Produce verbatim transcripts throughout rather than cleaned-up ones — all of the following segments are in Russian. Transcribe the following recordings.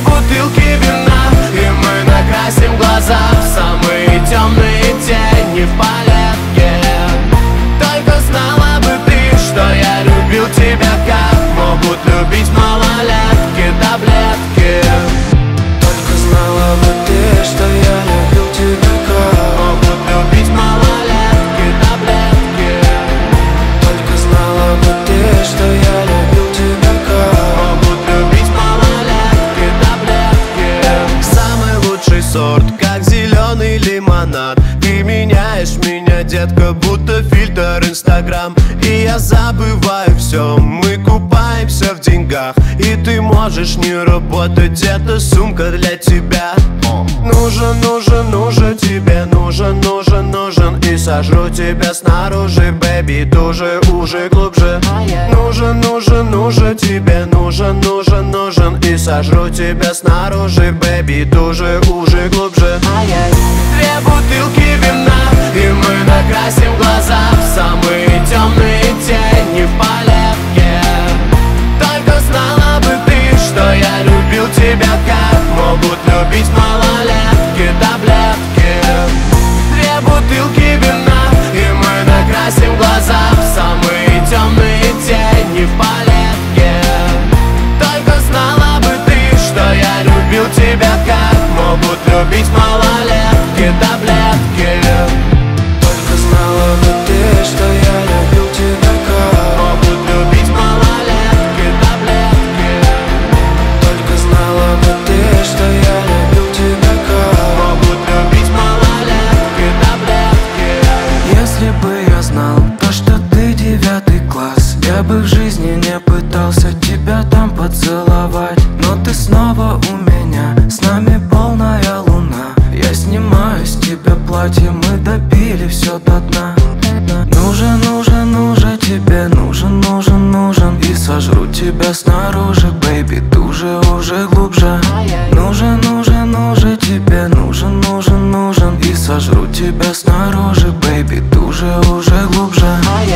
бутылки вина, и мы накрасим глаза в самые темные тени в палетке. Только знала бы ты, что я любил тебя, как могут любить малолетки таблетки. Только знала бы ты, что я любил тебя, как могут любить малолетки таблетки. Только знала бы ты, что я любил тебя, как могут любить малолетки таблетки. Самый лучший сорт, как зеленый лимонад. Ты меняешь меня, детка, будто фильтр Инстаграм. И я забываю все, мы купаемся в деньгах. И ты можешь не работать, это сумка для тебя. Нужен, нужен, нужен тебе, нужен, нужен, нужен. И сожру тебя снаружи, бэби, туже, уже, глубже. Нужен, нужен, нужен тебе, нужен, нужен, нужен. И сожру тебя снаружи, бэби, туже, уже, глубже. Две бутылки вина, и мы накрасим глаза в самые темные тени в палетке. Только знала бы ты, что я любил тебя, как могут любить малолетки таблетки. Две бутылки вина, и мы накрасим глаза в самые темные тени в палетке. Только знала бы ты, что я любил тебя, как могут любить малолетки таблетки. Только знала бы ты, что я любил тебя, как могут любить малолетки таблетки. Только знала бы ты, что я любил тебя, как могут любить малолетки таблетки. Если бы я знал то, что ты девятый класс, я бы в жизни не пытался тебя там поцеловать. Но ты снова у меня, с нами полная луна. Я снимаю с тебя платье, мы допили все до дна. Нужен, нужен, нужен тебе, нужен, нужен, нужен. И сожру тебя снаружи, бэйби, туже, уже, глубже. Нужен, нужен, нужен тебе, нужен, нужен, нужен. И сожру тебя снаружи, бэйби, туже, уже, глубже.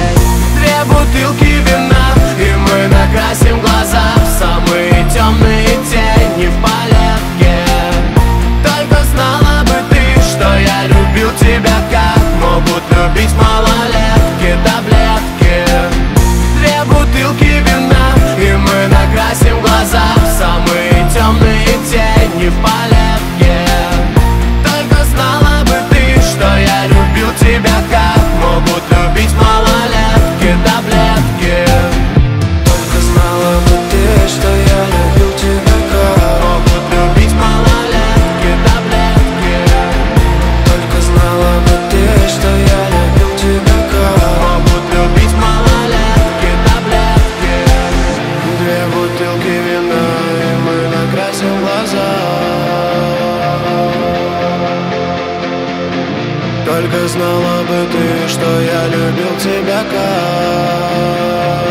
Две бутылки вина, и мы накрасим глаза в самые темные тени в палетке. Только знала бы ты, что я любил тебя, как могут любить малолетки таблетки. Две бутылки вина, и мы накрасим глаза в самые темные тени в палетке. Только знала бы ты, что я любил тебя, как могут любить малолетки таблетки. Только знала бы ты, что я любил тебя, как могут любить малолетки таблетки. Только знала бы ты, что я любил тебя, как могут любить малолетки таблетки. Две бутылки вина, и мы накрасим глаза. Только знала бы ты, что я любил тебя, как